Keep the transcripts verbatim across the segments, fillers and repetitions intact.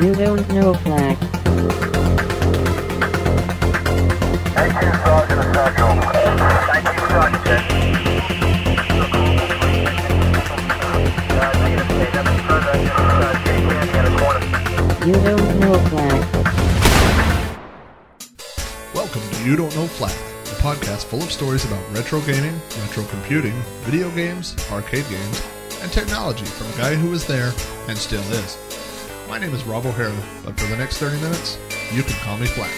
You don't know flag. Thank you, Sergeant Essential. Thank you, Sergeant. You don't know flag. Welcome to You Don't Know Flag, a podcast full of stories about retro gaming, retro computing, video games, arcade games, and technology from a guy who was there and still is. My name is Rob O'Hara, but for the next thirty minutes, you can call me Flag.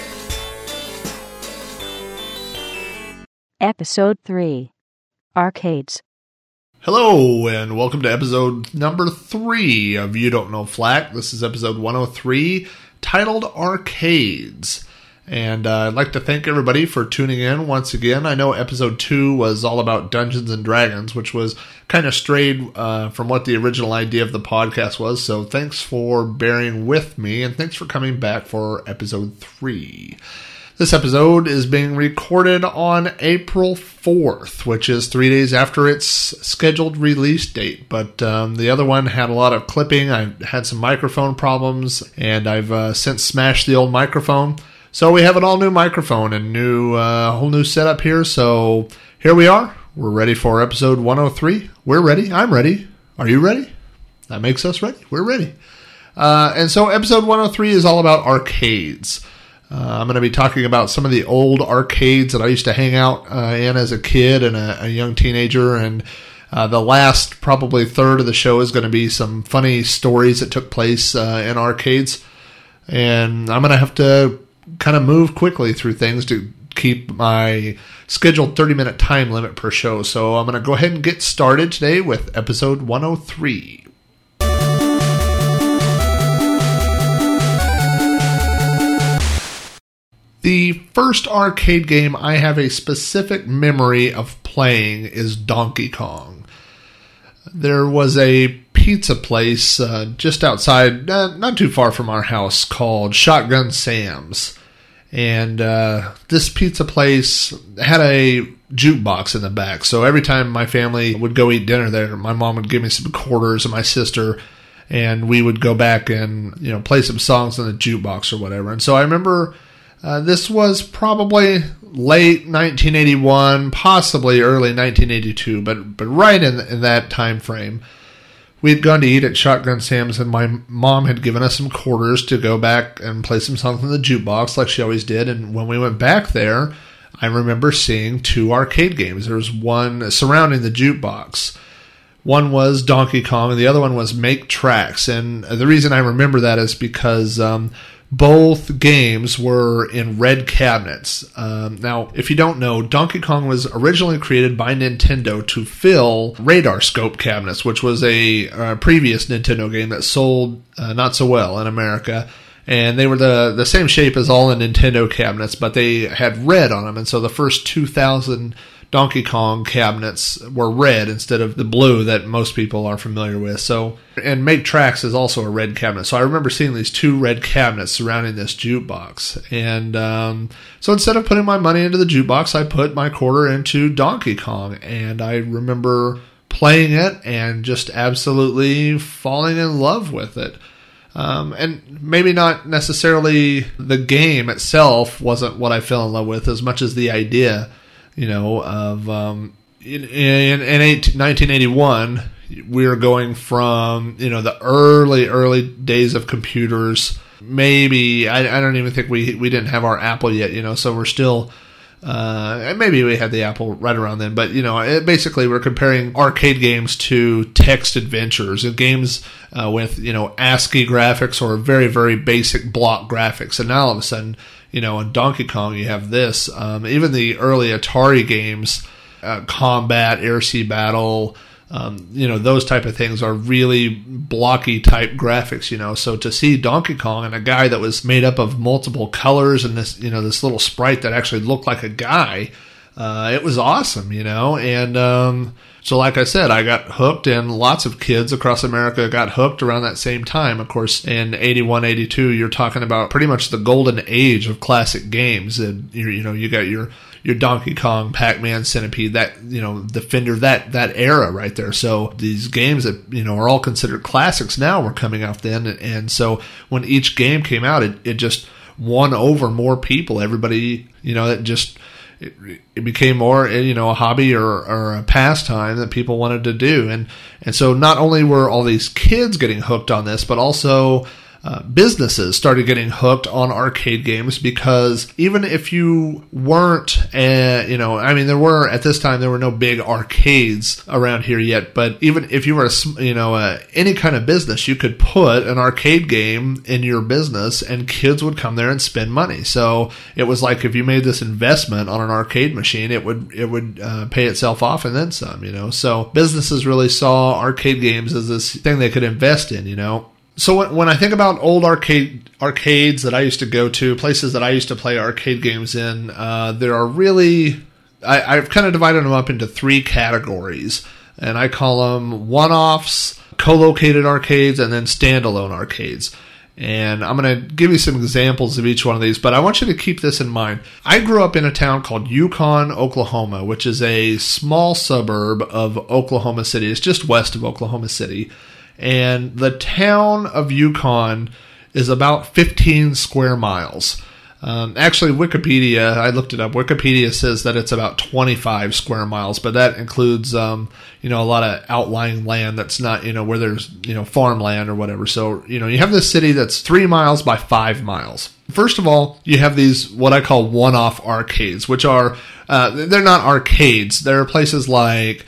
Episode three, Arcades. Hello, and welcome to episode number three of You Don't Know Flag. This is episode one oh three, titled Arcades. And uh, I'd like to thank everybody for tuning in once again. I know episode two was all about Dungeons and Dragons, which was kind of strayed uh, from what the original idea of the podcast was. So thanks for bearing with me, and thanks for coming back for episode three. This episode is being recorded on April fourth, which is three days after its scheduled release date. But um, the other one had a lot of clipping. I had some microphone problems, and I've uh, since smashed the old microphone. So we have an all-new microphone and new, uh, whole new setup here. So here we are. We're ready for episode one oh three. We're ready. I'm ready. Are you ready? That makes us ready. We're ready. Uh, and so episode one oh three is all about arcades. Uh, I'm going to be talking about some of the old arcades that I used to hang out uh, in as a kid and a, a young teenager. And uh, the last probably third of the show is going to be some funny stories that took place uh, in arcades. And I'm going to have to kind of move quickly through things to keep my scheduled thirty minute time limit per show. So I'm going to go ahead and get started today with episode one oh three. The first arcade game I have a specific memory of playing is Donkey Kong. There was a pizza place uh, just outside, uh, not too far from our house, called Shotgun Sam's. And uh, this pizza place had a jukebox in the back. So every time my family would go eat dinner there, my mom would give me some quarters and my sister, and we would go back and, you know, play some songs on the jukebox or whatever. And so I remember uh, this was probably late nineteen eighty-one, possibly early nineteen eighty-two, but but right in, in that time frame. We had gone to eat at Shotgun Sam's, and my mom had given us some quarters to go back and play some songs in the jukebox like she always did. And when we went back there, I remember seeing two arcade games. There was one surrounding the jukebox. One was Donkey Kong, and the other one was Make Tracks. And the reason I remember that is because um, both games were in red cabinets. Um, now, if you don't know, Donkey Kong was originally created by Nintendo to fill radar scope cabinets, which was a uh, previous Nintendo game that sold uh, not so well in America. And they were the, the same shape as all the Nintendo cabinets, but they had red on them. And so the first two thousand Donkey Kong cabinets were red instead of the blue that most people are familiar with. So, and Make Tracks is also a red cabinet. So I remember seeing these two red cabinets surrounding this jukebox. And um, so instead of putting my money into the jukebox, I put my quarter into Donkey Kong. And I remember playing it and just absolutely falling in love with it. Um, and maybe not necessarily the game itself wasn't what I fell in love with as much as the idea. You know, of um, in, in, in nineteen eighty-one, we were going from, you know, the early, early days of computers. Maybe, I, I don't even think we we didn't have our Apple yet, you know, so we're still, uh, maybe we had the Apple right around then. But, you know, it, basically we're comparing arcade games to text adventures and games uh, with, you know, ASCII graphics or very, very basic block graphics. And now all of a sudden, you know, in Donkey Kong, you have this. Um, even the early Atari games, uh, Combat, Air Sea Battle, um, you know, those type of things are really blocky type graphics, you know. So to see Donkey Kong and a guy that was made up of multiple colors and this, you know, this little sprite that actually looked like a guy, uh, it was awesome, you know. And um, so like I said, I got hooked, and lots of kids across America got hooked around that same time. Of course, in eighty-one, eighty-two, you're talking about pretty much the golden age of classic games. And you, you know, you got your your Donkey Kong, Pac-Man, Centipede, that, you know, Defender, that that era right there. So these games that, you know, are all considered classics now were coming out then, and, and so when each game came out, it, it just won over more people. Everybody, you know, it just it, it became more, you know, a hobby or, or a pastime that people wanted to do, and and so not only were all these kids getting hooked on this, but also Uh, businesses started getting hooked on arcade games, because even if you weren't, uh, you know, I mean, there were, at this time, there were no big arcades around here yet, but even if you were, a, you know, uh, any kind of business, you could put an arcade game in your business and kids would come there and spend money. So it was like if you made this investment on an arcade machine, it would, it would uh, pay itself off and then some, you know. So businesses really saw arcade games as this thing they could invest in, you know. So when I think about old arcade arcades that I used to go to, places that I used to play arcade games in, uh, there are really, I, I've kind of divided them up into three categories, and I call them one-offs, co-located arcades, and then standalone arcades. And I'm going to give you some examples of each one of these, but I want you to keep this in mind. I grew up in a town called Yukon, Oklahoma, which is a small suburb of Oklahoma City. It's just west of Oklahoma City. And the town of Yukon is about fifteen square miles. Um, actually, Wikipedia, I looked it up. Wikipedia says that it's about twenty-five square miles, but that includes, um, you know, a lot of outlying land that's not, you know, where there's, you know, farmland or whatever. So, you know, you have this city that's three miles by five miles. First of all, you have these, what I call one-off arcades, which are, uh, they're not arcades. They're places like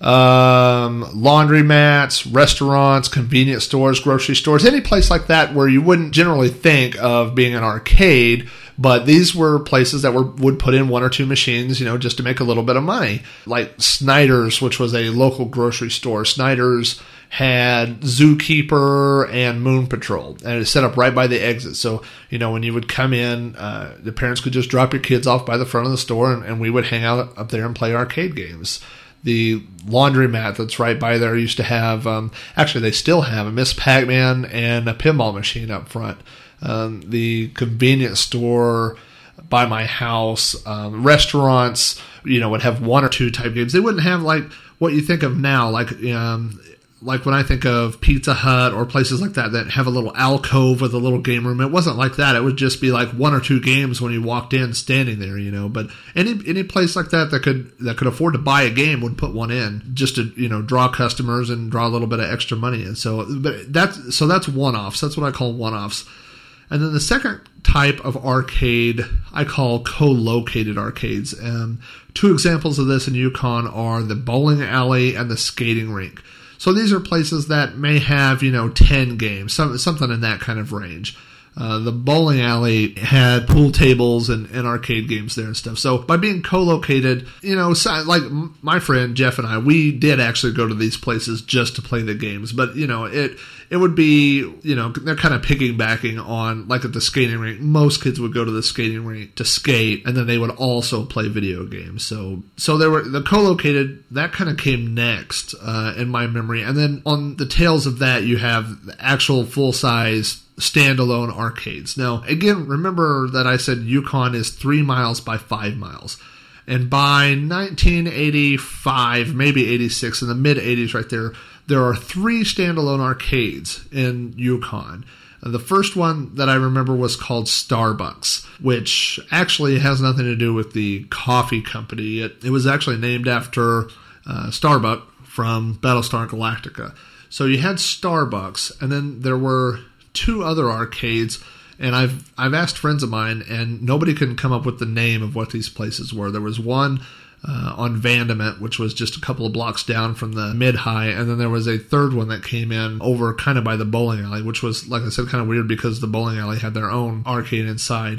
um, laundromats, restaurants, convenience stores, grocery stores, any place like that where you wouldn't generally think of being an arcade, but these were places that were would put in one or two machines, you know, just to make a little bit of money. Like Snyder's, which was a local grocery store. Snyder's had Zookeeper and Moon Patrol, and it's set up right by the exit. So, you know, when you would come in, uh, the parents could just drop your kids off by the front of the store, and, and we would hang out up there and play arcade games. The laundromat that's right by there used to have, um, actually they still have, a Miss Pac-Man and a pinball machine up front. Um, the convenience store by my house, um, restaurants, you know, would have one or two type games. They wouldn't have like what you think of now, like um, like when I think of Pizza Hut or places like that that have a little alcove with a little game room. It wasn't like that. It would just be like one or two games when you walked in, standing there, you know. But any any place like that that could that could afford to buy a game would put one in just to, you know, draw customers and draw a little bit of extra money in. So, but that's so that's one-offs. That's what I call one-offs. And then the second type of arcade I call co-located arcades. And two examples of this in Yukon are the bowling alley and the skating rink. So these are places that may have, you know, ten games, some, something in that kind of range. Uh, the bowling alley had pool tables and, and arcade games there and stuff. So by being co-located, you know, so, like my friend Jeff and I, we did actually go to these places just to play the games. But, you know, it it would be, you know, they're kind of piggybacking on, like at the skating rink, most kids would go to the skating rink to skate, and then they would also play video games. So so there were the co-located, that kind of came next uh, in my memory. And then on the tails of that, you have the actual full-size standalone arcades. Now, again, remember that I said Yukon is three miles by five miles. And by nineteen eighty-five, maybe eighty-six, in the mid-eighties right there, there are three standalone arcades in Yukon. The first one that I remember was called Starbucks, which actually has nothing to do with the coffee company. It, it was actually named after uh, Starbuck from Battlestar Galactica. So you had Starbucks, and then there were two other arcades, and I've I've asked friends of mine, and nobody can come up with the name of what these places were. There was one uh, on Vandament, which was just a couple of blocks down from the mid-high, and then there was a third one that came in over kind of by the bowling alley, which was, like I said, kind of weird because the bowling alley had their own arcade inside.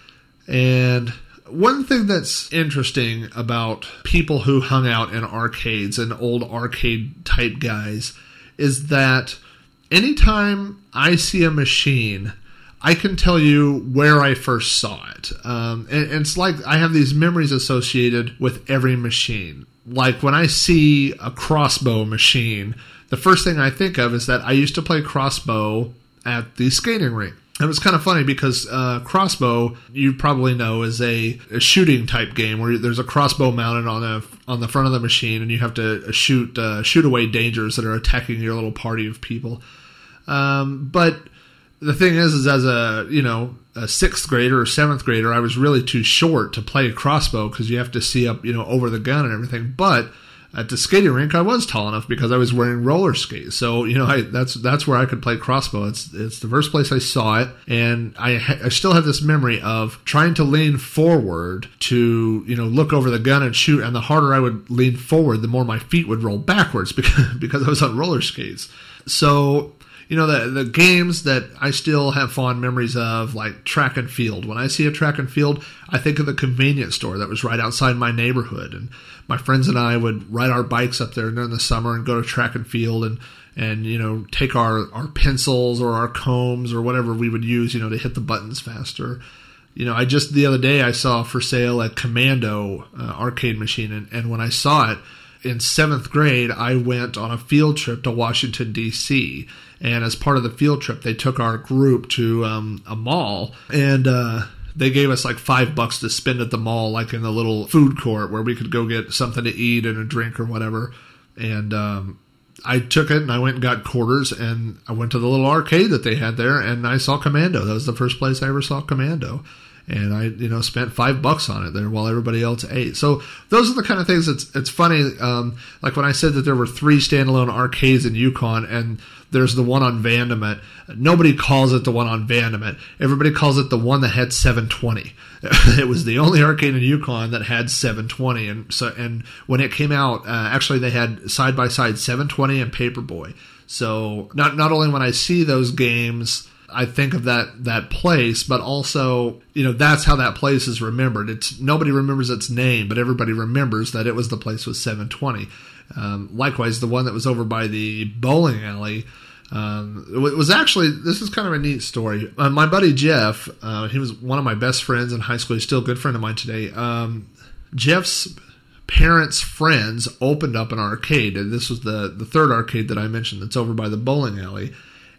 And one thing that's interesting about people who hung out in arcades and old arcade-type guys is that anytime I see a machine, I can tell you where I first saw it. Um, and, and it's like I have these memories associated with every machine. Like when I see a crossbow machine, the first thing I think of is that I used to play crossbow at the skating rink. It was kind of funny because uh, Crossbow, you probably know, is a, a shooting type game where there's a crossbow mounted on a on the front of the machine, and you have to shoot uh, shoot away dangers that are attacking your little party of people. Um, but the thing is, is as a you know a sixth grader or seventh grader, I was really too short to play crossbow because you have to see up you know over the gun and everything. But at the skating rink, I was tall enough because I was wearing roller skates. So, you know, I, that's that's where I could play crossbow. It's it's the first place I saw it. And I, ha- I still have this memory of trying to lean forward to, you know, look over the gun and shoot. And the harder I would lean forward, the more my feet would roll backwards because, because I was on roller skates. So, you know, the the games that I still have fond memories of, like track and field. When I see a track and field, I think of the convenience store that was right outside my neighborhood. And my friends and I would ride our bikes up there during the summer and go to track and field and, and you know, take our, our pencils or our combs or whatever we would use, you know, to hit the buttons faster. You know, I just, the other day I saw for sale a Commando uh, arcade machine. And, and when I saw it in seventh grade, I went on a field trip to Washington, D C And as part of the field trip, they took our group to um, a mall, and uh, they gave us like five bucks to spend at the mall, like in the little food court where we could go get something to eat and a drink or whatever. And um, I took it and I went and got quarters, and I went to the little arcade that they had there, and I saw Commando. That was the first place I ever saw Commando. And I, you know, spent five bucks on it there while everybody else ate. So those are the kind of things that's, it's funny. Um, like when I said that there were three standalone arcades in Yukon, and there's the one on Vandemet. Nobody calls it the one on Vandemet. Everybody calls it the one that had seven twenty. It was the only arcade in Yukon that had seven twenty. And so, and when it came out, uh, actually they had side by side seven twenty and Paperboy. So not, not only when I see those games, I think of that, that place, but also, you know, that's how that place is remembered. It's nobody remembers its name, but everybody remembers that it was the place with seven twenty. Um, likewise, the one that was over by the bowling alley, um, it was actually, this is kind of a neat story. Uh, my buddy Jeff, uh, he was one of my best friends in high school. He's still a good friend of mine today. Um, Jeff's parents' friends opened up an arcade, and this was the, the third arcade that I mentioned that's over by the bowling alley.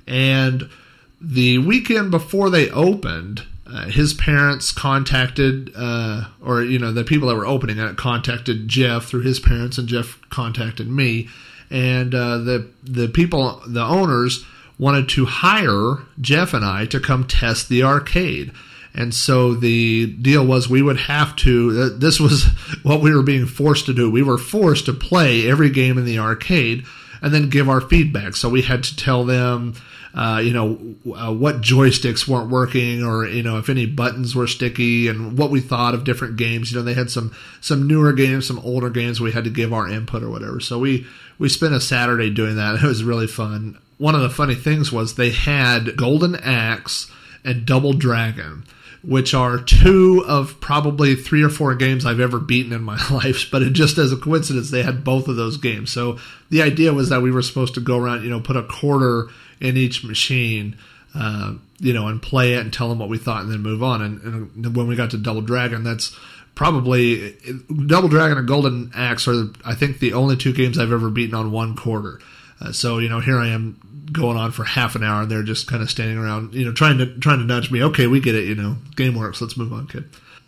And the weekend before they opened, uh, his parents contacted, uh, or, you know, the people that were opening it contacted Jeff through his parents, and Jeff contacted me. And uh, the the people, the owners, wanted to hire Jeff and I to come test the arcade. And so the deal was we would have to, this was what we were being forced to do. We were forced to play every game in the arcade and then give our feedback. So we had to tell them, Uh, you know, uh, what joysticks weren't working, or, you know, if any buttons were sticky, and what we thought of different games. You know, they had some, some newer games, some older games. We had to give our input or whatever. So we, we spent a Saturday doing that. It was really fun. One of the funny things was they had Golden Axe and Double Dragon, which are two of probably three or four games I've ever beaten in my life. But it just as a coincidence, they had both of those games. So the idea was that we were supposed to go around, you know, put a quarter in each machine, uh, you know, and play it and tell them what we thought and then move on. And, and when we got to Double Dragon, that's probably, Double Dragon and Golden Axe are, I think, the only two games I've ever beaten on one quarter. Uh, so, you know, here I am going on for half an hour, and they're just kind of standing around, you know, trying to trying to nudge me. Okay, we get it, you know, game works, let's move on, kid.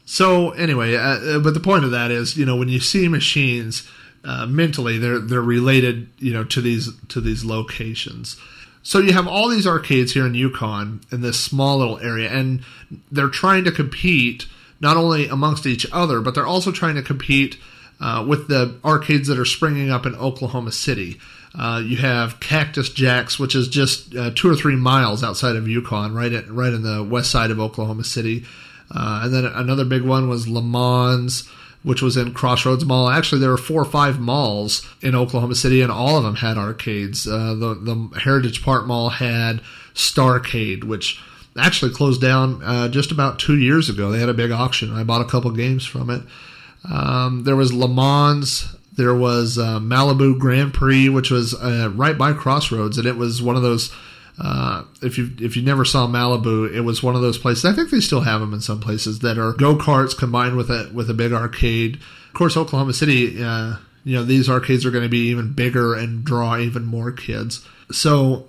So anyway, uh, but the point of that is, you know, when you see machines, uh, mentally, they're they're related, you know, to these to these locations. So you have all these arcades here in Yukon in this small little area, and they're trying to compete not only amongst each other, but they're also trying to compete uh, with the arcades that are springing up in Oklahoma City. Uh, you have Cactus Jack's, which is just uh, two or three miles outside of Yukon, right at, right in the west side of Oklahoma City. Uh, and then another big one was Le Mans, which was in Crossroads Mall. Actually, there were four or five malls in Oklahoma City, and all of them had arcades. Uh, the, the Heritage Park Mall had Starcade, which actually closed down uh, just about two years ago. They had a big auction. I bought a couple games from it. Um, there was Le Mans. There was uh, Malibu Grand Prix, which was uh, right by Crossroads, and it was one of those. Uh, if you if you never saw Malibu, it was one of those places. I think they still have them in some places that are go-karts combined with a with a big arcade. Of course, Oklahoma City, uh, you know, these arcades are going to be even bigger and draw even more kids. So,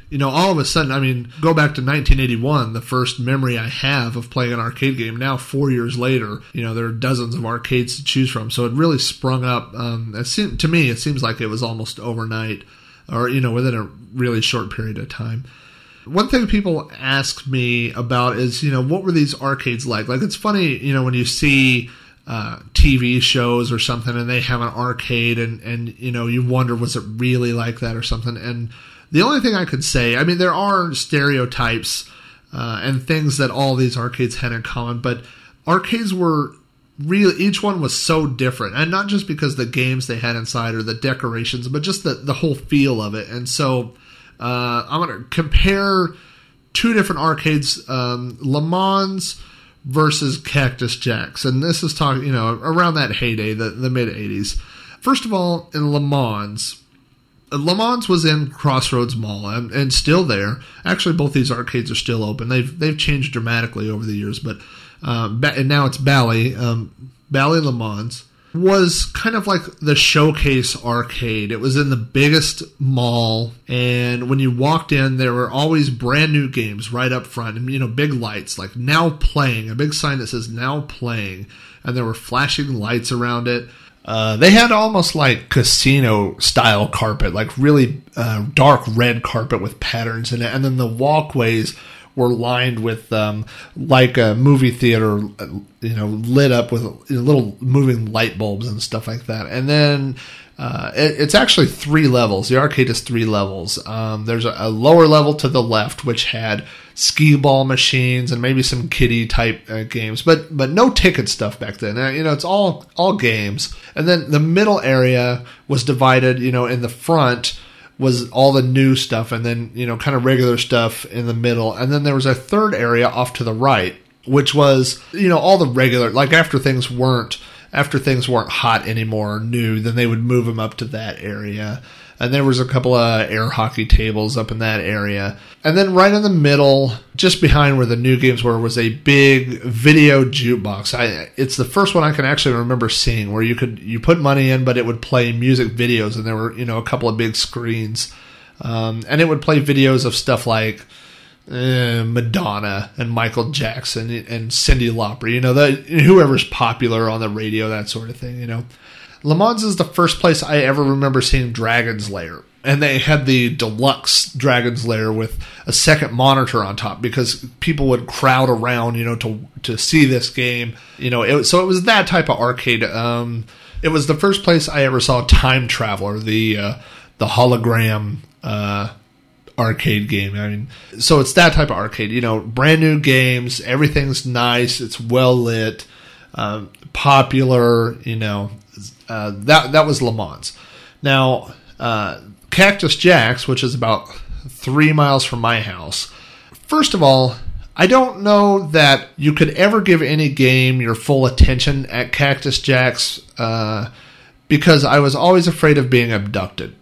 you know, all of a sudden, I mean, go back to nineteen eighty-one, the first memory I have of playing an arcade game. Now, four years later, you know, there are dozens of arcades to choose from. So it really sprung up. Um, it seemed, to me, it seems like it was almost overnight, or, you know, within a really short period of time. One thing people ask me about is, you know, what were these arcades like? Like, it's funny, you know, when you see uh, T V shows or something and they have an arcade and, and, you know, you wonder, was it really like that or something? And the only thing I could say, I mean, there are stereotypes uh, and things that all these arcades had in common, but arcades were really, each one was so different. And not just because the games they had inside or the decorations, but just the, the whole feel of it. And so uh, I'm going to compare two different arcades, um, Le Mans versus Cactus Jacks. And this is talking, you know, around that heyday, the, the mid-eighties. First of all, in Le Mans, Le Mans was in Crossroads Mall and, and still there. Actually, both these arcades are still open. They've they've changed dramatically over the years, but uh, and now it's Bally. Um, Bally Le Mans was kind of like the showcase arcade. It was in the biggest mall, and when you walked in, there were always brand new games right up front, and you know, big lights like "Now Playing," a big sign that says "Now Playing," and there were flashing lights around it. Uh, they had almost like casino style carpet, like really uh, dark red carpet with patterns in it, and then the walkways were lined with um, like a movie theater, you know, lit up with little moving light bulbs and stuff like that. And then uh, it, it's actually three levels. The arcade is three levels. Um, there's a, a lower level to the left, which had skee ball machines and maybe some kiddie type uh, games, but but no ticket stuff back then. Uh, you know, it's all all games. And then the middle area was divided. You know, in the front was all the new stuff, and then, you know, kind of regular stuff in the middle. And then there was a third area off to the right, which was, you know, all the regular, like after things weren't, after things weren't hot anymore or new, then they would move them up to that area. And there was a couple of air hockey tables up in that area. And then right in the middle, just behind where the new games were, was a big video jukebox. I, it's the first one I can actually remember seeing where you could you put money in, but it would play music videos, and there were, you know, a couple of big screens. Um, and it would play videos of stuff like uh, Madonna and Michael Jackson and Cyndi Lauper, you know, the, whoever's popular on the radio, that sort of thing, you know. Le Mans is the first place I ever remember seeing Dragon's Lair. And they had the deluxe Dragon's Lair with a second monitor on top because people would crowd around, you know, to to see this game. You know, it, so it was that type of arcade. Um, it was the first place I ever saw Time Traveler, the uh, the hologram uh, arcade game. I mean, so it's that type of arcade. You know, brand new games, everything's nice, it's well lit, um, popular. You know. Uh, that that was Le Mans. Now, uh, Cactus Jacks, which is about three miles from my house. First of all, I don't know that you could ever give any game your full attention at Cactus Jacks uh, because I was always afraid of being abducted.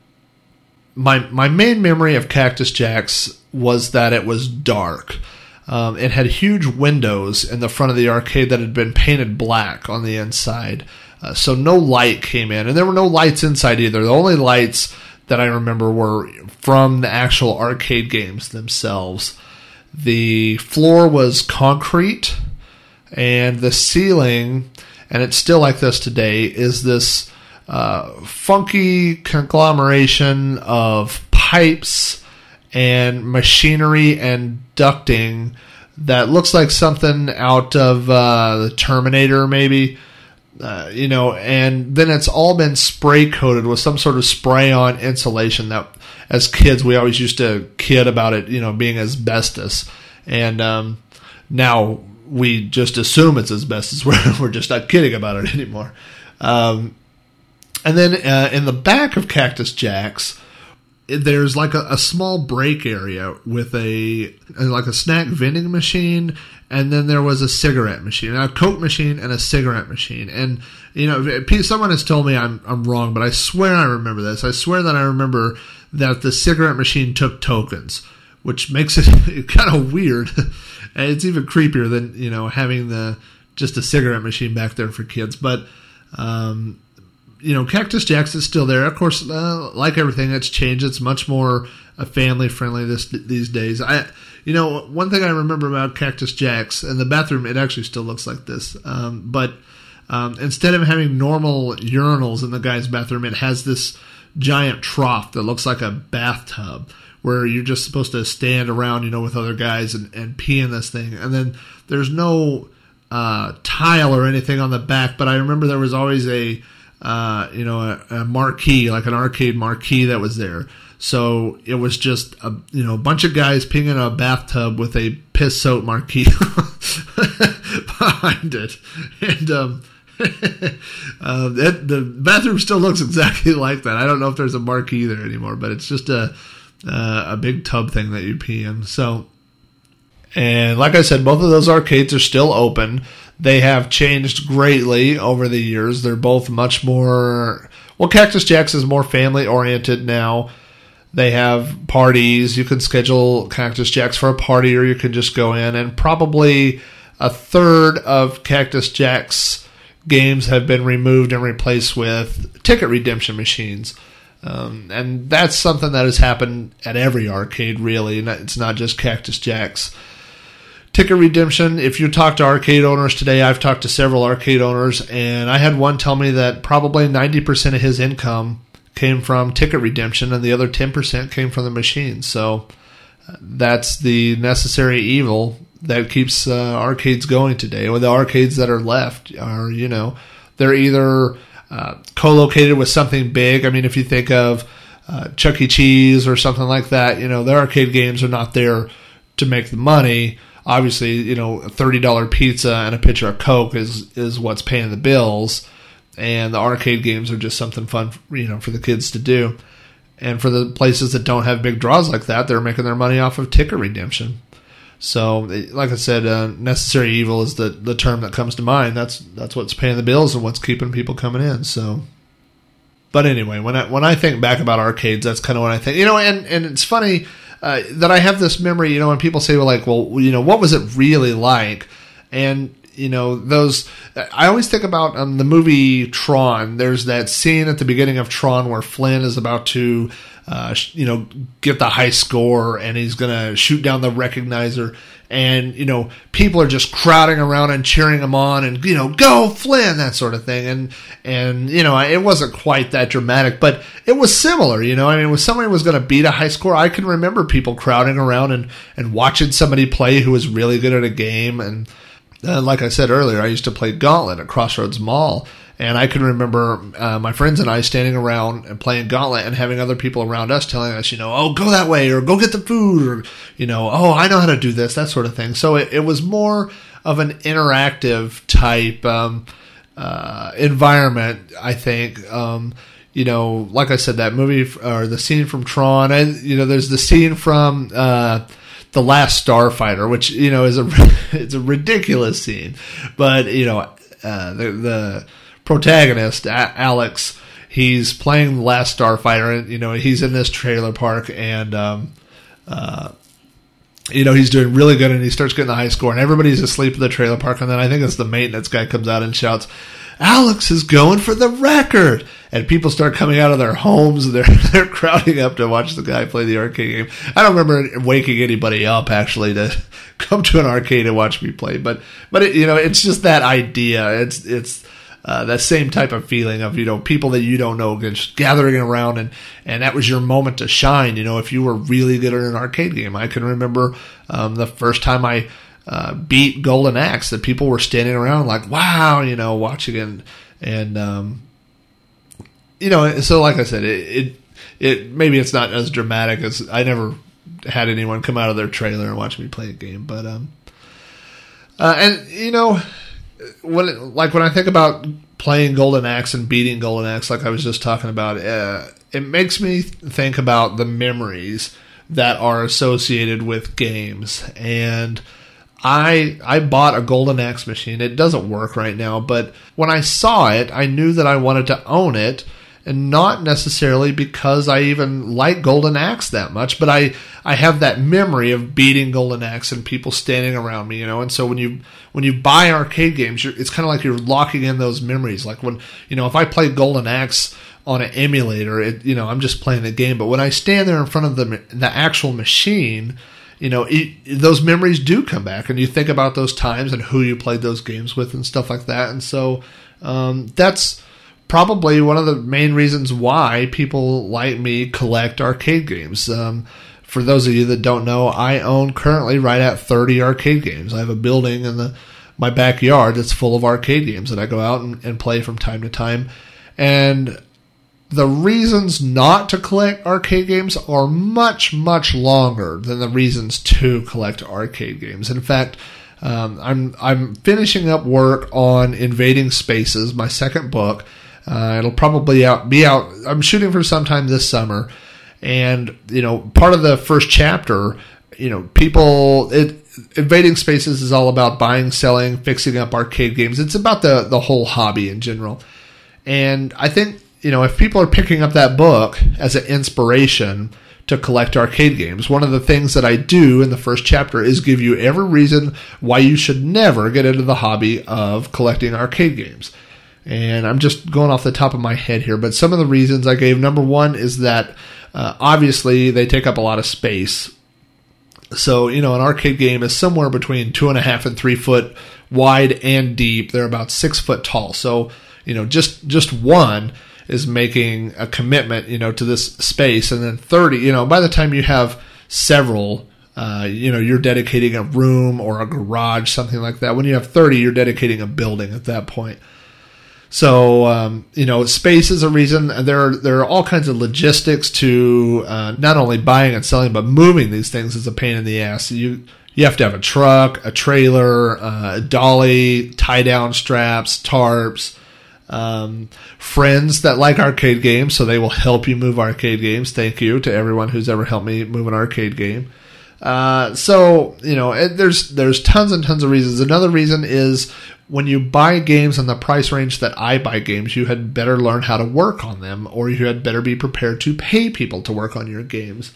My my main memory of Cactus Jacks was that it was dark. Um, it had huge windows in the front of the arcade that had been painted black on the inside. Uh, so no light came in, and there were no lights inside either. The only lights that I remember were from the actual arcade games themselves. The floor was concrete, and the ceiling, and it's still like this today, is this uh, funky conglomeration of pipes and machinery and ducting that looks like something out of uh, the Terminator, maybe. Uh, you know, and then it's all been spray coated with some sort of spray on insulation that, as kids, we always used to kid about it, you know, being asbestos. And um, now we just assume it's asbestos. We're, we're just not kidding about it anymore. Um, and then uh, in the back of Cactus Jacks, there's like a, a small break area with a like a snack vending machine, and then there was a cigarette machine, a Coke machine, and a cigarette machine. And you know, someone has told me I'm I'm wrong, but I swear I remember this. I swear that I remember that the cigarette machine took tokens, which makes it kind of weird, and it's even creepier than, you know, having the just a cigarette machine back there for kids. But um, you know, Cactus Jack's is still there. Of course, uh, like everything, it's changed. It's much more uh, family friendly this these days. I, you know, one thing I remember about Cactus Jack's, and the bathroom, it actually still looks like this, um, but um, instead of having normal urinals in the guy's bathroom, it has this giant trough that looks like a bathtub, where you're just supposed to stand around, you know, with other guys and, and pee in this thing. And then there's no uh, tile or anything on the back, but I remember there was always a, uh, you know, a, a marquee, like an arcade marquee that was there. So it was just a, you know, a bunch of guys peeing in a bathtub with a piss-soaked marquee behind it. And um, uh, that, the bathroom still looks exactly like that. I don't know if there's a marquee there anymore, but it's just a uh, a big tub thing that you pee in. So, and like I said, both of those arcades are still open. They have changed greatly over the years. They're both much more, well, Cactus Jack's is more family-oriented now. They have parties. You can schedule Cactus Jack's for a party, or you can just go in. And probably a third of Cactus Jack's games have been removed and replaced with ticket redemption machines. Um, and that's something that has happened at every arcade, really. And it's not just Cactus Jack's. Ticket redemption, if you talk to arcade owners today, I've talked to several arcade owners, and I had one tell me that probably ninety percent of his income came from ticket redemption, and the other ten percent came from the machines. So that's the necessary evil that keeps uh, arcades going today. Or the arcades that are left are, you know, they're either uh, co-located with something big. I mean, if you think of uh, Chuck E. Cheese or something like that, you know, their arcade games are not there to make the money. Obviously, you know, a thirty dollars pizza and a pitcher of Coke is, is what's paying the bills. And the arcade games are just something fun, you know, for the kids to do. And for the places that don't have big draws like that, they're making their money off of ticket redemption. So, like I said, uh, necessary evil is the, the term that comes to mind. That's that's what's paying the bills and what's keeping people coming in. So, but anyway, when I when I think back about arcades, that's kind of what I think. You know, and, and it's funny uh, that I have this memory. You know, when people say, "Well, like, well, you know, what was it really like?" And you know, those, I always think about um, the movie Tron. There's that scene at the beginning of Tron where Flynn is about to, uh, you know, get the high score, and he's going to shoot down the recognizer. And, you know, people are just crowding around and cheering him on and, you know, go Flynn, that sort of thing. And, and you know, it wasn't quite that dramatic, but it was similar, you know. I mean, when somebody was going to beat a high score, I can remember people crowding around and, and watching somebody play who was really good at a game. And, Uh, like I said earlier, I used to play Gauntlet at Crossroads Mall, and I can remember uh, my friends and I standing around and playing Gauntlet and having other people around us telling us, you know, oh, go that way, or go get the food, or, you know, oh, I know how to do this, that sort of thing. So it, it was more of an interactive type um, uh, environment, I think. Um, you know, like I said, that movie, or the scene from Tron, and, you know, there's the scene from Uh, The Last Starfighter, which, you know, is a it's a ridiculous scene, but you know, uh, the the protagonist Alex, he's playing The Last Starfighter, and you know, he's in this trailer park, and um, uh, you know, he's doing really good, and he starts getting the high score, and everybody's asleep in the trailer park, and then I think it's the maintenance guy comes out and shouts, "Alex is going for the record!" And people start coming out of their homes, and they're they're crowding up to watch the guy play the arcade game. I don't remember waking anybody up actually to come to an arcade and watch me play, but but it, you know, it's just that idea. It's it's uh, that same type of feeling of, you know, people that you don't know just gathering around, and and that was your moment to shine. You know, if you were really good at an arcade game, I can remember um, the first time I Uh, beat Golden Axe, that people were standing around like, wow, you know, watching it. And, um, you know, so like I said, it, it, it, maybe it's not as dramatic as, I never had anyone come out of their trailer and watch me play a game, but, um, uh, and, you know, when, it, like when I think about playing Golden Axe and beating Golden Axe, like I was just talking about, uh, it makes me think about the memories that are associated with games. And I I bought a Golden Axe machine. It doesn't work right now, but when I saw it, I knew that I wanted to own it. and not necessarily because I even like Golden Axe that much, but I, I have that memory of beating Golden Axe and people standing around me, you know. And so when you when you buy arcade games, you're, it's kind of like you're locking in those memories. Like when, you know, if I play Golden Axe on an emulator, it, you know, I'm just playing the game. But when I stand there in front of the the actual machine, you know, it, those memories do come back, and you think about those times and who you played those games with and stuff like that. And so um, that's probably one of the main reasons why people like me collect arcade games. Um, for those of you that don't know, I own currently right at thirty arcade games. I have a building in the my backyard that's full of arcade games that I go out and, and play from time to time. And the reasons not to collect arcade games are much, much longer than the reasons to collect arcade games. In fact, um, I'm I'm finishing up work on Invading Spaces, my second book. Uh, it'll probably out be out. I'm shooting for sometime this summer, and you know, part of the first chapter, you know, people it. Invading Spaces is all about buying, selling, fixing up arcade games. It's about the the whole hobby in general, and I think, you know, if people are picking up that book as an inspiration to collect arcade games, one of the things that I do in the first chapter is give you every reason why you should never get into the hobby of collecting arcade games. And I'm just going off the top of my head here, but some of the reasons I gave, number one is that uh, obviously they take up a lot of space. So, you know, an arcade game is somewhere between two and a half and three foot wide and deep. They're about six foot tall. So, you know, just just one is making a commitment, you know, to this space. And then thirty, you know, by the time you have several, uh, you know, you're dedicating a room or a garage, something like that. When you have thirty, you're dedicating a building at that point. So, um, you know, space is a reason. There are, there are all kinds of logistics to uh, not only buying and selling, but moving these things is a pain in the ass. You you have to have a truck, a trailer, uh, a dolly, tie-down straps, tarps, um, friends that like arcade games, so they will help you move arcade games. Thank you to everyone who's ever helped me move an arcade game. Uh, so, you know, it, there's there's tons and tons of reasons. Another reason is when you buy games in the price range that I buy games, you had better learn how to work on them, or you had better be prepared to pay people to work on your games.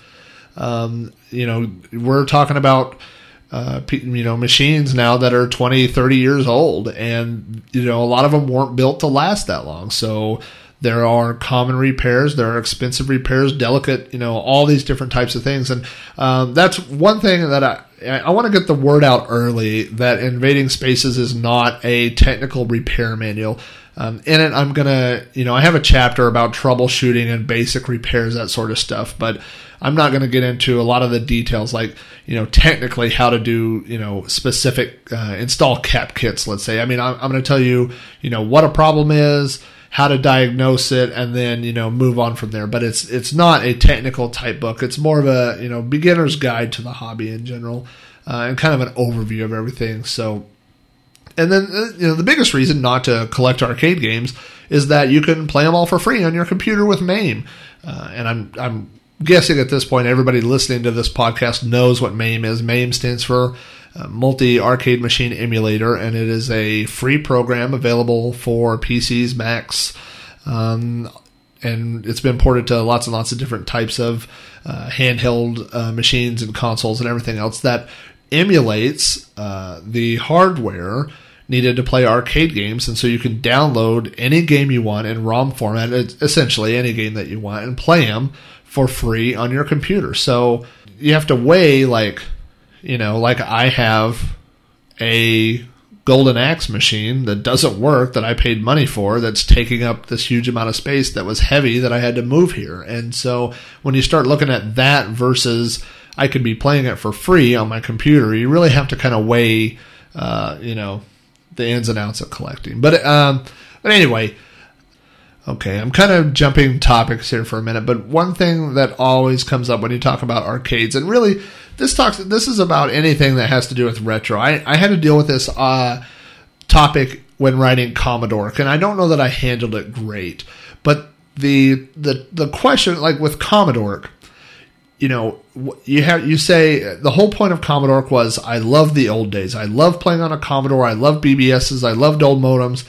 Um, you know, we're talking about, uh, you know, machines now that are twenty, thirty years old, and, you know, a lot of them weren't built to last that long. So there are common repairs, there are expensive repairs, delicate, you know, all these different types of things. And um, that's one thing that I, I want to get the word out early, that Invading Spaces is not a technical repair manual. Um, in it, I'm going to, you know, I have a chapter about troubleshooting and basic repairs, that sort of stuff, but I'm not going to get into a lot of the details, like, you know, technically how to do, you know, specific, uh, install cap kits, let's say. I mean, I'm, I'm going to tell you, you know, what a problem is, how to diagnose it, and then, you know, move on from there. But it's it's not a technical type book. It's more of a, you know, beginner's guide to the hobby in general, uh, and kind of an overview of everything. So, and then, uh, you know, the biggest reason not to collect arcade games is that you can play them all for free on your computer with MAME. Uh, and I'm I'm guessing at this point everybody listening to this podcast knows what MAME is. MAME stands for Uh, multi-arcade machine emulator, and it is a free program available for P Cs, Macs, um, and it's been ported to lots and lots of different types of uh, handheld uh, machines and consoles and everything else that emulates uh, the hardware needed to play arcade games. And so you can download any game you want in ROM format, essentially any game that you want, and play them for free on your computer. So you have to weigh, like, you know, like I have a Golden Axe machine that doesn't work, that I paid money for, that's taking up this huge amount of space, that was heavy, that I had to move here. And so when you start looking at that versus I could be playing it for free on my computer, you really have to kind of weigh, uh, you know, the ins and outs of collecting. But, um, but anyway, okay, I'm kind of jumping topics here for a minute, but one thing that always comes up when you talk about arcades, and really this talks, this is about anything that has to do with retro. I, I had to deal with this uh, topic when writing Commodore, and I don't know that I handled it great, but the the the question, like with Commodore, you know, you have you say the whole point of Commodore was, I love the old days. I love playing on a Commodore. I love B B Ss. I loved old modems.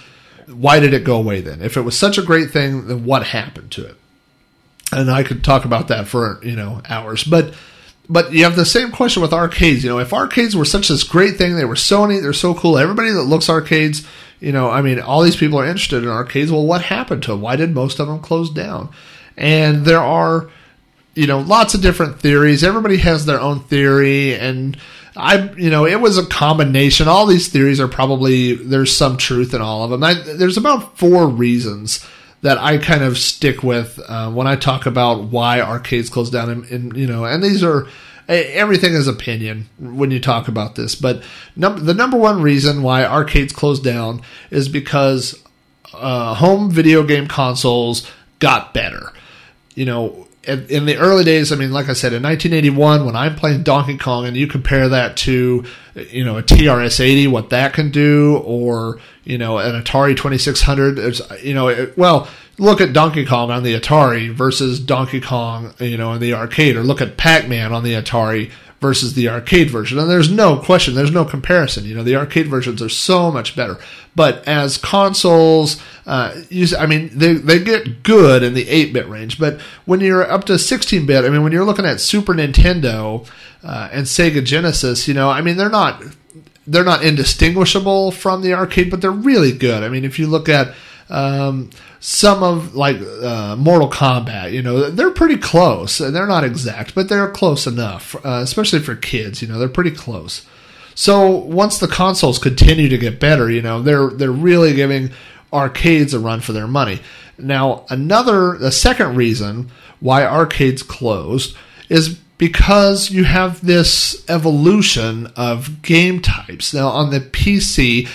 why did it go away then? If it was such a great thing, then what happened to it? And I could talk about that for, you know, hours. But but you have the same question with arcades. You know, if arcades were such this great thing, they were so neat, they're so cool. Everybody that looks arcades, you know, I mean, all these people are interested in arcades. Well, what happened to them? Why did most of them close down? And there are, you know, lots of different theories. Everybody has their own theory, and I, you know, it was a combination. All these theories are probably, there's some truth in all of them. I, there's about four reasons that I kind of stick with uh, when I talk about why arcades close down. And, and, you know, and these are, everything is opinion when you talk about this. But num- the number one reason why arcades closed down is because uh, home video game consoles got better. You know, in, in the early days, I mean, like I said, in nineteen eighty-one, when I'm playing Donkey Kong, and you compare that to, you know, a T R S eighty, what that can do, or, you know, an Atari twenty-six hundred, it's, you know, it, well, look at Donkey Kong on the Atari versus Donkey Kong, you know, in the arcade, or look at Pac-Man on the Atari versus the arcade version. And there's no question, there's no comparison. You know, the arcade versions are so much better. But as consoles, uh, use, I mean, they they get good in the eight-bit range. But when you're up to sixteen-bit, I mean, when you're looking at Super Nintendo uh, and Sega Genesis, you know, I mean, they're not they're not indistinguishable from the arcade, but they're really good. I mean, if you look at um, some of, like, uh, Mortal Kombat, you know, they're pretty close. They're not exact, but they're close enough, uh, especially for kids. You know, they're pretty close. So once the consoles continue to get better, you know, they're they're really giving arcades a run for their money. Now, another, the second reason why arcades closed is because you have this evolution of game types. Now, on the P C,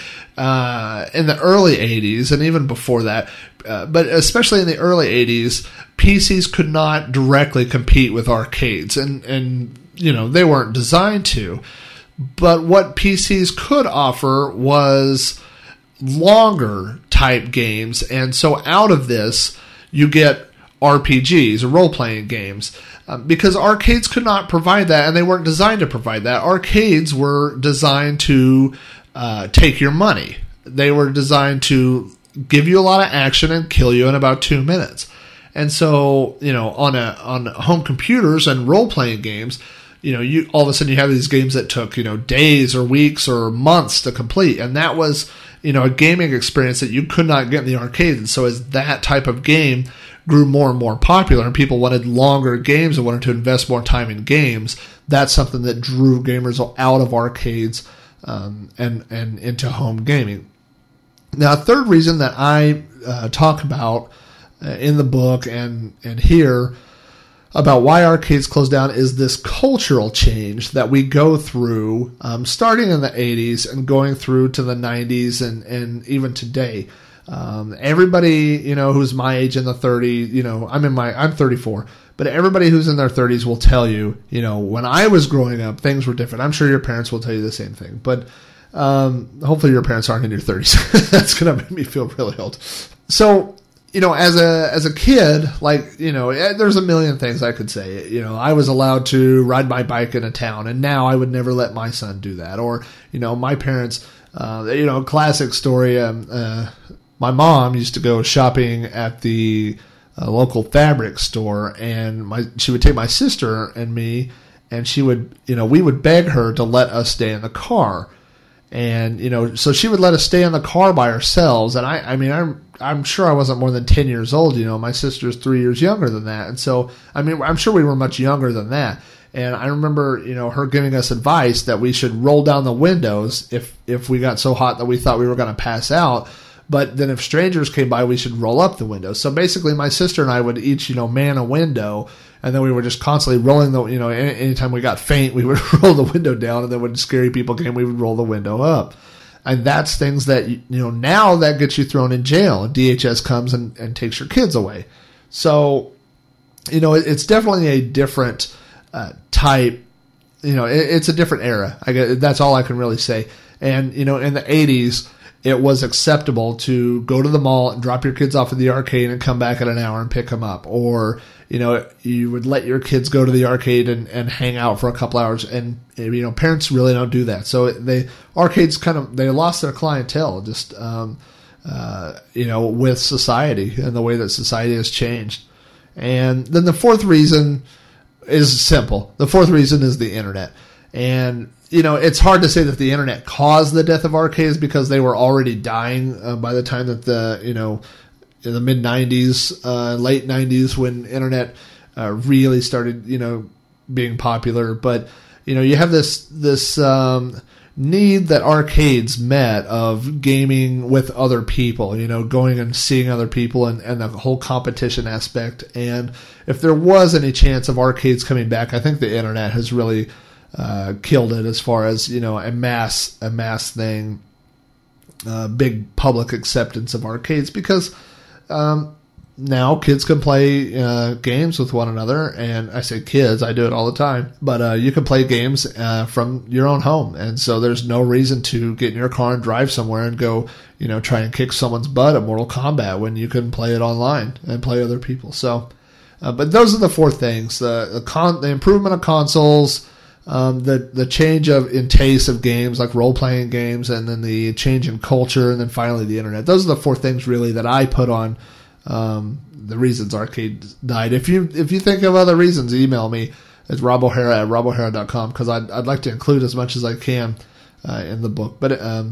uh, in the early eighties, and even before that, uh, but especially in the early eighties, P Cs could not directly compete with arcades, and, and you know, they weren't designed to. But what P Cs could offer was longer type games, and so out of this, you get R P Gs, role-playing games, um, because arcades could not provide that, and they weren't designed to provide that. Arcades were designed to uh, take your money. They were designed to give you a lot of action and kill you in about two minutes. And so, you know, on a on home computers and role-playing games, you know, you all of a sudden you have these games that took, you know, days or weeks or months to complete. And that was, you know, a gaming experience that you could not get in the arcade. And so as that type of game grew more and more popular and people wanted longer games and wanted to invest more time in games, that's something that drew gamers out of arcades um, and, and into home gaming. Now, a third reason that I uh, talk about uh, in the book and, and here about why arcades closed down is this cultural change that we go through um, starting in the eighties and going through to the nineties and, and even today. Um, everybody, you know, who's my age in the thirties, you know, I'm in my, I'm thirty-four, but everybody who's in their thirties will tell you, you know, when I was growing up, things were different. I'm sure your parents will tell you the same thing, but um, hopefully your parents aren't in your thirties. That's going to make me feel really old. So, you know, as a as a kid, like, you know, there's a million things I could say. You know, I was allowed to ride my bike in a town, and now I would never let my son do that. Or, you know, my parents, uh, you know, classic story. Um, uh, my mom used to go shopping at the uh, local fabric store, and my she would take my sister and me, and she would, you know, we would beg her to let us stay in the car. And, you know, so she would let us stay in the car by ourselves. And I, I mean, I'm, I'm sure I wasn't more than ten years old. You know, my sister's three years younger than that. And so, I mean, I'm sure we were much younger than that. And I remember, you know, her giving us advice that we should roll down the windows if, if we got so hot that we thought we were going to pass out. But then if strangers came by, we should roll up the windows. So basically my sister and I would each, you know, man a window, and then we were just constantly rolling the, you know, any, anytime we got faint, we would roll the window down, and then when scary people came, we would roll the window up. And that's things that, you know, now that gets you thrown in jail. D H S comes and, and takes your kids away. So, you know, it, it's definitely a different uh, type, you know, it, it's a different era. I guess that's all I can really say. And, you know, in the eighties, it was acceptable to go to the mall and drop your kids off at the arcade and come back in an hour and pick them up. Or, you know, you would let your kids go to the arcade and, and hang out for a couple hours. And, you know, parents really don't do that. So they, arcades kind of, they lost their clientele. Just, um, uh, you know, with society and the way that society has changed. And then the fourth reason is simple. The fourth reason is the internet. And, you know, it's hard to say that the internet caused the death of arcades because they were already dying uh, by the time that the, you know, in the mid nineties, uh, late nineties when internet uh, really started, you know, being popular. But, you know, you have this, this, um, need that arcades met of gaming with other people, you know, going and seeing other people and, and the whole competition aspect. And if there was any chance of arcades coming back, I think the internet has really uh, killed it as far as, you know, a mass, a mass thing, uh, big public acceptance of arcades because, um, now kids can play uh, games with one another, and I say kids, I do it all the time, but uh, you can play games uh, from your own home, and so there's no reason to get in your car and drive somewhere and go, you know, try and kick someone's butt at Mortal Kombat when you can play it online and play other people. So, uh, but those are the four things: the the, con- the improvement of consoles, um, the the change of in taste of games like role playing games, and then the change in culture, and then finally the internet. Those are the four things really that I put on. Um, the reasons arcade died. If you if you think of other reasons, email me at rob o'hara at rob o'hara dot com because I'd I'd like to include as much as I can uh, in the book. But um,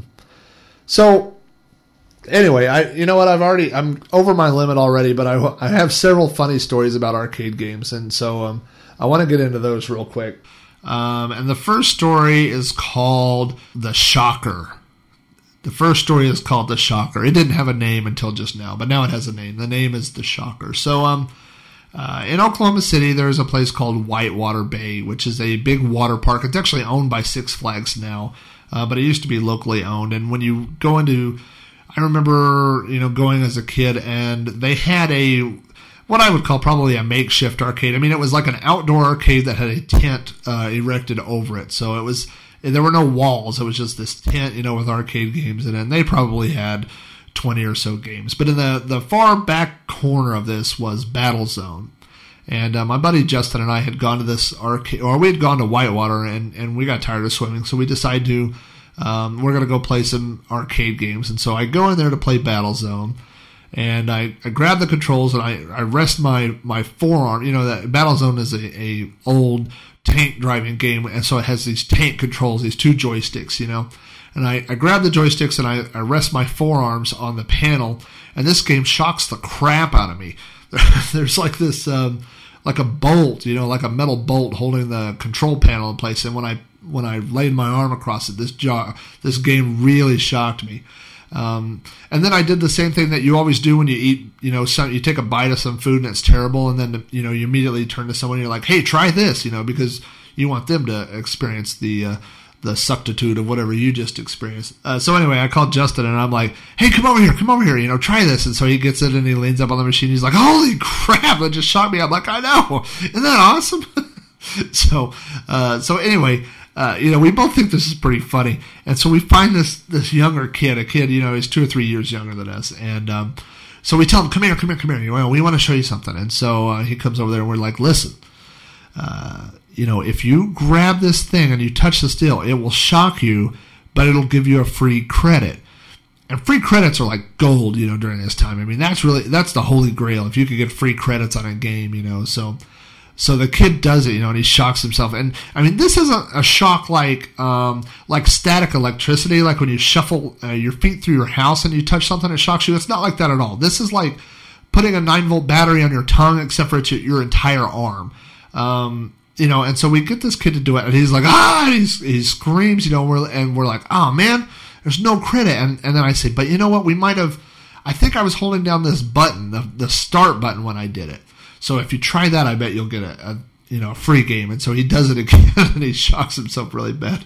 so anyway, I you know what I've already I'm over my limit already, but I I have several funny stories about arcade games, and so um, I want to get into those real quick. Um, and the first story is called The Shocker. The first story is called The Shocker. It didn't have a name until just now, but now it has a name. The name is The Shocker. So um, uh, in Oklahoma City, there's a place called Whitewater Bay, which is a big water park. It's actually owned by Six Flags now, uh, but it used to be locally owned. And when you go into, I remember, you know, going as a kid, and they had a, what I would call probably a makeshift arcade. I mean, it was like an outdoor arcade that had a tent uh, erected over it. So it was... There were no walls. It was just this tent, you know, with arcade games in it. And they probably had twenty or so games. But in the, the far back corner of this was Battle Zone. And uh, my buddy Justin and I had gone to this arcade, or we had gone to Whitewater, and, and we got tired of swimming. So we decided to, um, we're going to go play some arcade games. And so I go in there to play Battle Zone. And I, I grab the controls and I, I rest my, my forearm. You know, that Battle Zone is a, a old tank driving game, and so it has these tank controls, these two joysticks, you know. And I, I grab the joysticks and I, I rest my forearms on the panel, and this game shocks the crap out of me. There's like this, um, like a bolt, you know, like a metal bolt holding the control panel in place. And when I when I laid my arm across it, this jaw, this game really shocked me. Um, and then I did the same thing that you always do when you eat, you know, some, you take a bite of some food and it's terrible, and then, you know, you immediately turn to someone and you're like, hey, try this, you know, because you want them to experience the, uh, the suctitude of whatever you just experienced. Uh, so anyway, I called Justin and I'm like, hey, come over here, come over here, you know, try this. And so he gets it and he leans up on the machine. He's like, holy crap, that just shocked me. I'm like, I know. Isn't that awesome? so, uh, so anyway, Uh, you know, we both think this is pretty funny. And so we find this this younger kid, a kid, you know, he's two or three years younger than us. And um, so we tell him, come here, come here, come here. You know, we want to show you something. And so uh, he comes over there and we're like, listen, uh, you know, if you grab this thing and you touch the steel, it will shock you, but it'll give you a free credit. And free credits are like gold, you know, during this time. I mean, that's really, that's the holy grail. If you could get free credits on a game, you know, so... So the kid does it, you know, and he shocks himself. And I mean, this isn't a shock like um, like static electricity, like when you shuffle uh, your feet through your house and you touch something, it shocks you. It's not like that at all. This is like putting a nine volt battery on your tongue, except for it's your, your entire arm. Um, you know, and so we get this kid to do it, and he's like, ah, and he's, he screams, you know, we're, and we're like, oh man, there's no credit. And, and then I say, but you know what? We might have, I think I was holding down this button, the, the start button when I did it. So if you try that, I bet you'll get a, a you know a free game. And so he does it again, and he shocks himself really bad.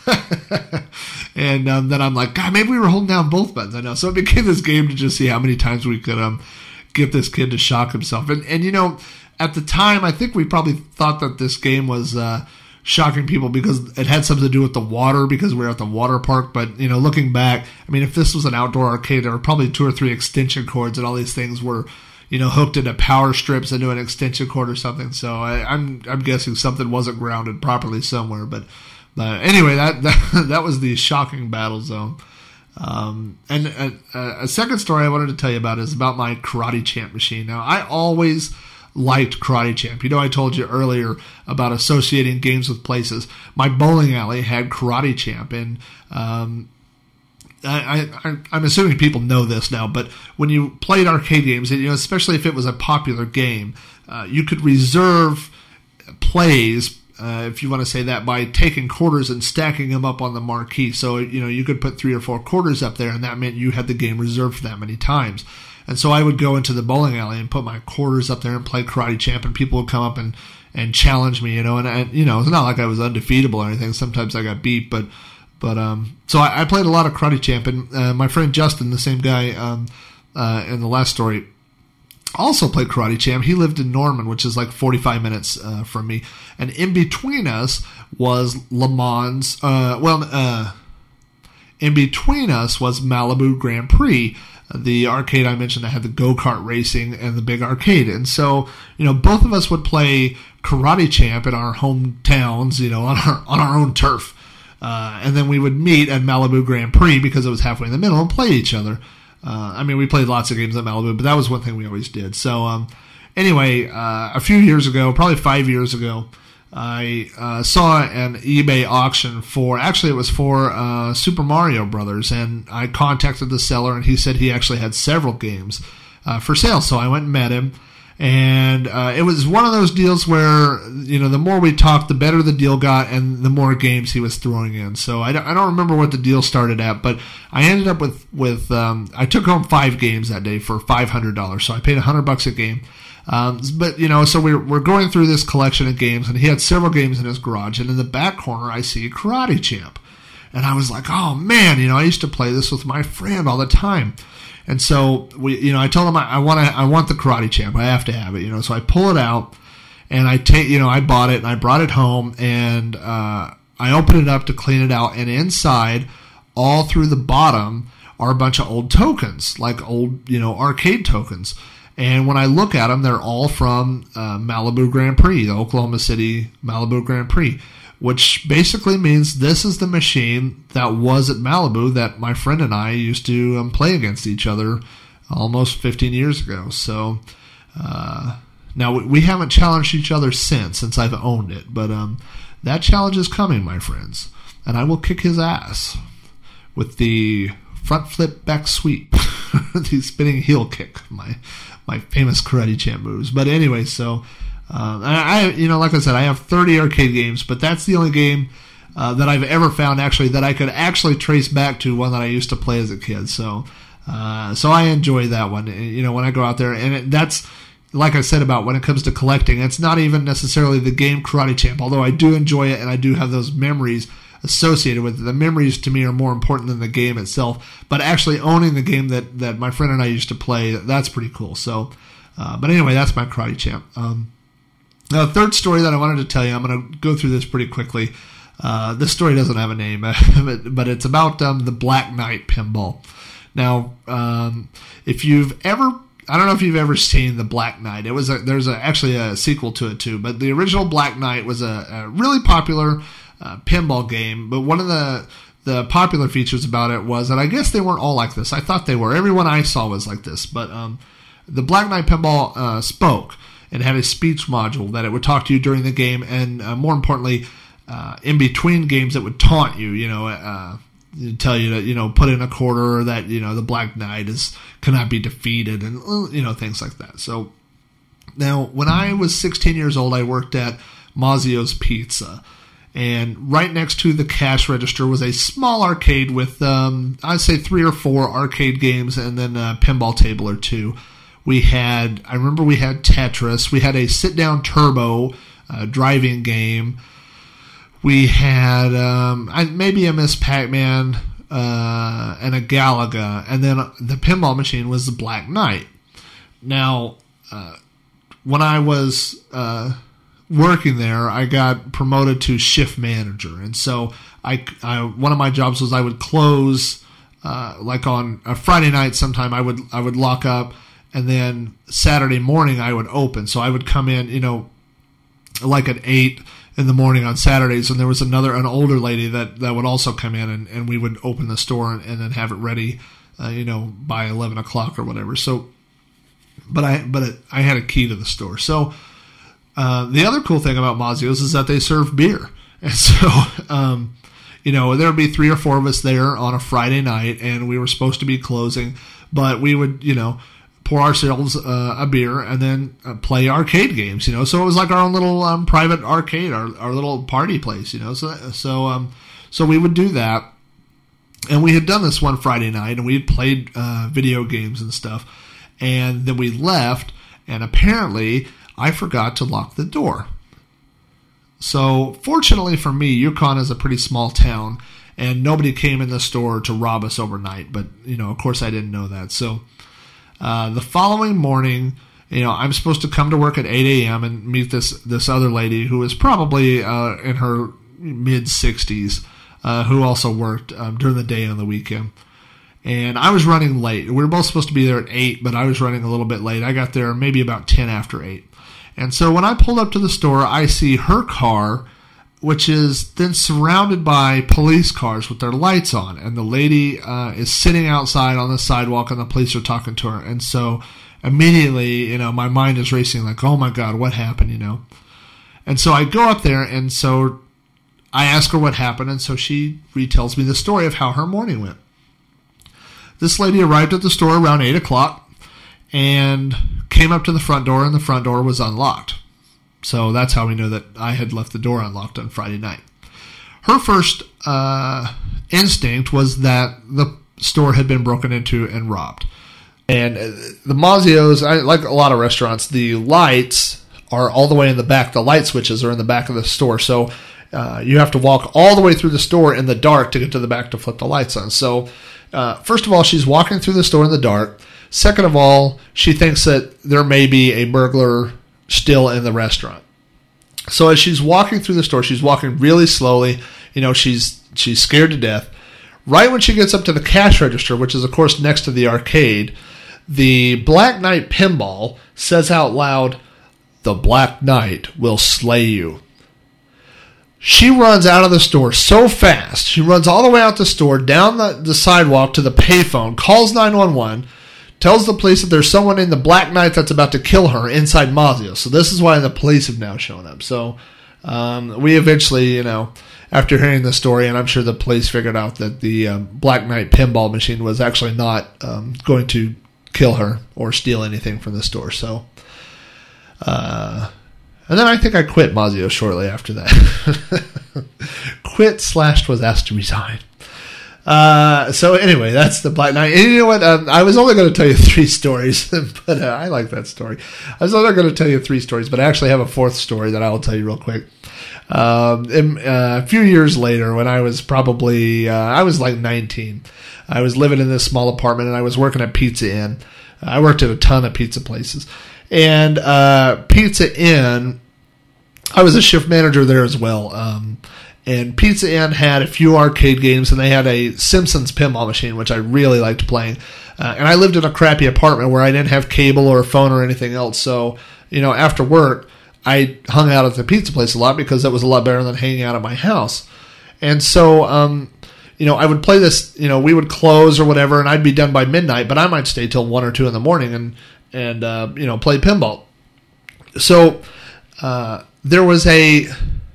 and um, then I'm like, God, maybe we were holding down both buttons. I know. So it became this game to just see how many times we could um get this kid to shock himself. And and you know, at the time, I think we probably thought that this game was uh, shocking people because it had something to do with the water, because we were at the water park. But you know, looking back, I mean, if this was an outdoor arcade, there were probably two or three extension cords, and all these things were, you know, hooked into power strips into an extension cord or something. So I, I'm I'm guessing something wasn't grounded properly somewhere. But but anyway, that that, that was the shocking Battle Zone. Um, and a, a second story I wanted to tell you about is about my Karate Champ machine. Now, I always liked Karate Champ. You know, I told you earlier about associating games with places. My bowling alley had Karate Champ, and um, I, I, I'm assuming people know this now, but when you played arcade games, you know, especially if it was a popular game, uh, you could reserve plays, uh, if you want to say that, by taking quarters and stacking them up on the marquee. So, you know, you could put three or four quarters up there, and that meant you had the game reserved that many times. And so I would go into the bowling alley and put my quarters up there and play Karate Champ, and people would come up and, and challenge me, you know, and, and, you know, it's not like I was undefeatable or anything. Sometimes I got beat, but, but, um, so I, I played a lot of Karate Champ, and, uh, my friend Justin, the same guy, um, uh, in the last story, also played Karate Champ. He lived in Norman, which is like forty-five minutes, uh, from me. And in between us was Le Mans, uh, well, uh, in between us was Malibu Grand Prix, the arcade I mentioned that had the go-kart racing and the big arcade. And so, you know, both of us would play Karate Champ in our hometowns, you know, on our on our own turf. Uh, and then we would meet at Malibu Grand Prix because it was halfway in the middle and play each other. Uh, I mean, we played lots of games at Malibu, but that was one thing we always did. So, um, anyway, uh, a few years ago, probably five years ago, I uh, saw an eBay auction for, actually it was for uh, Super Mario Brothers, and I contacted the seller, and he said he actually had several games uh, for sale. So I went and met him, and uh, it was one of those deals where, you know, the more we talked, the better the deal got, and the more games he was throwing in. So I don't, I don't remember what the deal started at, but I ended up with, with um, I took home five games that day for five hundred dollars, so I paid one hundred bucks a game. Um, but, you know, so we're, we're going through this collection of games, and he had several games in his garage, and in the back corner I see Karate Champ. And I was like, oh, man, you know, I used to play this with my friend all the time. And so, we, you know, I told him I, I want to, I want the Karate Champ. I have to have it, you know. So I pull it out, and I take, you know, I bought it, and I brought it home, and uh, I opened it up to clean it out, and inside, all through the bottom, are a bunch of old tokens, like old, you know, arcade tokens. And when I look at them, they're all from uh, Malibu Grand Prix, the Oklahoma City Malibu Grand Prix, which basically means this is the machine that was at Malibu that my friend and I used to um, play against each other almost fifteen years ago. So uh, now we, we haven't challenged each other since, since I've owned it. But um, that challenge is coming, my friends. And I will kick his ass with the front flip back sweep, the spinning heel kick, my my famous Karate Champ moves. But anyway, so uh, I, I, you know, like I said, I have thirty arcade games, but that's the only game uh, that I've ever found actually that I could actually trace back to one that I used to play as a kid. So, uh, so I enjoy that one. You know, when I go out there, and it, that's like I said about when it comes to collecting, it's not even necessarily the game Karate Champ, although I do enjoy it and I do have those memories associated with it. The memories to me are more important than the game itself, but actually owning the game that, that my friend and I used to play, that's pretty cool. So, uh, but anyway, that's my Karate Champ. Um, now, the third story that I wanted to tell you, I'm going to go through this pretty quickly. Uh, this story doesn't have a name, but it's about um, the Black Knight pinball. Now, um, if you've ever, I don't know if you've ever seen the Black Knight. It was a, there's a, actually a sequel to it too, but the original Black Knight was a, a really popular Uh, pinball game, but one of the the popular features about it was that I guess they weren't all like this. I thought they were. Everyone I saw was like this, but um, the Black Knight pinball uh, spoke and had a speech module that it would talk to you during the game, and uh, more importantly, uh, in between games, it would taunt you. You know, uh, tell you to you know put in a quarter, or that you know the Black Knight is cannot be defeated, and you know things like that. So now, when I was sixteen years old, I worked at Mazzio's Pizza. And right next to the cash register was a small arcade with, um, I'd say, three or four arcade games and then a pinball table or two. We had, I remember we had Tetris. We had a sit-down turbo uh, driving game. We had um, maybe a Miss Pac-Man uh, and a Galaga. And then the pinball machine was the Black Knight. Now, uh, when I was Uh, working there, I got promoted to shift manager, and so I, I one of my jobs was I would close uh, like on a Friday night. Sometime I would I would lock up, and then Saturday morning I would open. So I would come in, you know, like at eight, in the morning on Saturdays, and there was another, an older lady that, that would also come in, and, and we would open the store and, and then have it ready, uh, you know, by eleven o'clock or whatever. So, but I, but it, I had a key to the store. So, uh, the other cool thing about Mazio's is that they serve beer. And so, um, you know, there would be three or four of us there on a Friday night, and we were supposed to be closing, but we would, you know, pour ourselves uh, a beer and then uh, play arcade games, you know. So it was like our own little um, private arcade, our, our little party place, you know. So so um, so we would do that, and we had done this one Friday night, and we had played uh, video games and stuff, and then we left, and apparently I forgot to lock the door. So fortunately for me, Yukon is a pretty small town, and nobody came in the store to rob us overnight. But, you know, of course I didn't know that. So uh, the following morning, you know, I'm supposed to come to work at eight a.m. and meet this, this other lady who is probably uh, in her mid-sixties, uh, who also worked um, during the day and on the weekend. And I was running late. We were both supposed to be there at eight, but I was running a little bit late. I got there maybe about ten after eight. And so when I pulled up to the store, I see her car, which is then surrounded by police cars with their lights on. And the lady uh, is sitting outside on the sidewalk, and the police are talking to her. And so immediately, you know, my mind is racing like, oh, my God, what happened, you know? And so I go up there, and so I ask her what happened. And so she retells me the story of how her morning went. This lady arrived at the store around eight o'clock and came up to the front door, and the front door was unlocked. So that's how we know that I had left the door unlocked on Friday night. Her first uh, instinct was that the store had been broken into and robbed. And the Mazio's, I, like a lot of restaurants, the lights are all the way in the back. The light switches are in the back of the store. So uh, you have to walk all the way through the store in the dark to get to the back to flip the lights on. So uh, first of all, she's walking through the store in the dark. Second of all, she thinks that there may be a burglar still in the restaurant. So as she's walking through the store, she's walking really slowly. You know, she's she's scared to death. Right when she gets up to the cash register, which is, of course, next to the arcade, the Black Knight Pinball says out loud, "The Black Knight will slay you." She runs out of the store so fast. She runs all the way out the store, down the, the sidewalk to the payphone, calls nine one one, tells the police that there's someone in the Black Knight that's about to kill her inside Mazio. So this is why the police have now shown up. So um, we eventually, you know, after hearing the story, and I'm sure the police figured out that the um, Black Knight pinball machine was actually not um, going to kill her or steal anything from the store. So, uh, and then I think I quit Mazio shortly after that. Quit slash was asked to resign. Uh, so anyway, that's the Black Knight. And you know what? Um, I was only going to tell you three stories, but uh, I like that story. I was only going to tell you three stories, but I actually have a fourth story that I will tell you real quick. Um, and, uh, a few years later, when I was probably, uh, I was like nineteen, I was living in this small apartment, and I was working at Pizza Inn. I worked at a ton of pizza places. And uh, Pizza Inn, I was a shift manager there as well. Um And Pizza Inn had a few arcade games, and they had a Simpsons pinball machine, which I really liked playing. Uh, and I lived in a crappy apartment where I didn't have cable or a phone or anything else. So, you know, after work, I hung out at the pizza place a lot because that was a lot better than hanging out at my house. And so, um, you know, I would play this, you know, we would close or whatever, and I'd be done by midnight, but I might stay till one or two in the morning and, and uh, you know, play pinball. So uh, there was a...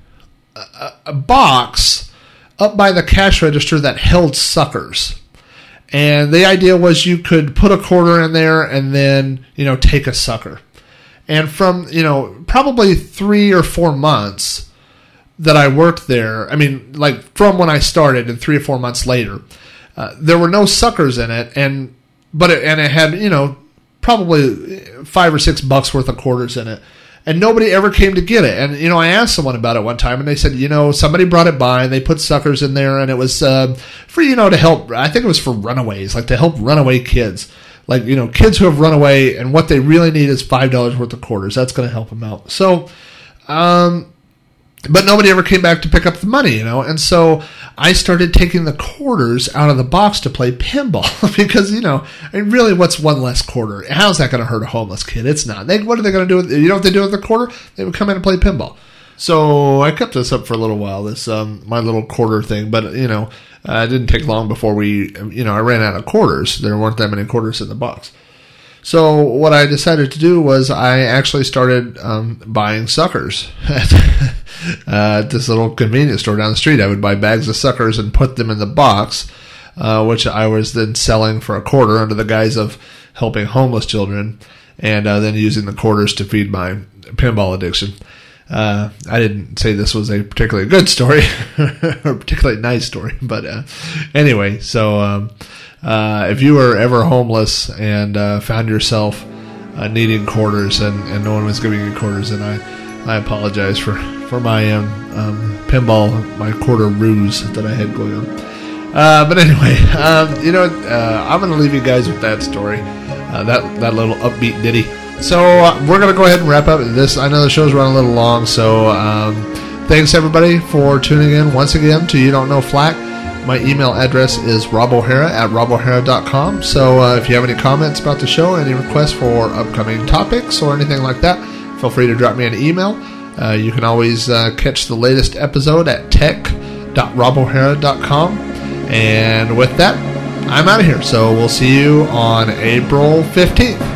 A, a box up by the cash register that held suckers. And the idea was you could put a quarter in there and then, you know, take a sucker. And from, you know, probably three or four months that I worked there, I mean, like from when I started and three or four months later, uh, there were no suckers in it. And, but it, and it had, you know, probably five or six bucks worth of quarters in it. And nobody ever came to get it. And, you know, I asked someone about it one time, and they said, you know, somebody brought it by, and they put suckers in there, and it was uh, for, you know, to help, I think it was for runaways, like to help runaway kids. Like, you know, kids who have run away, and what they really need is five dollars worth of quarters. That's going to help them out. So, um, but nobody ever came back to pick up the money, you know. And so I started taking the quarters out of the box to play pinball because, you know, I mean, really, what's one less quarter? How's that going to hurt a homeless kid? It's not. They, what are they going to do with, you know what they do with the quarter? They would come in and play pinball. So I kept this up for a little while, this um, my little quarter thing, but, you know, uh, it didn't take long before we, you know, I ran out of quarters. There weren't that many quarters in the box. So what I decided to do was I actually started um, buying suckers at, uh, at this little convenience store down the street. I would buy bags of suckers and put them in the box, uh, which I was then selling for a quarter under the guise of helping homeless children, and uh, then using the quarters to feed my pinball addiction. Uh, I didn't say this was a particularly good story or a particularly nice story, but uh, anyway, so um, uh, if you were ever homeless and uh, found yourself uh, needing quarters and, and no one was giving you quarters, then I, I apologize for, for my um, um, pinball, my quarter ruse that I had going on. Uh, but anyway, um, you know, uh, I'm going to leave you guys with that story, uh, that, that little upbeat ditty. So uh, we're going to go ahead and wrap up this. I know the show's run a little long, so um, thanks everybody for tuning in once again to You Don't Know Flack. My email address is rob o'hara at rob o'hara dot com. So uh, if you have any comments about the show, any requests for upcoming topics or anything like that, feel free to drop me an email. Uh, you can always uh, catch the latest episode at tech dot rob o'hara dot com. And with that, I'm out of here. So we'll see you on April fifteenth.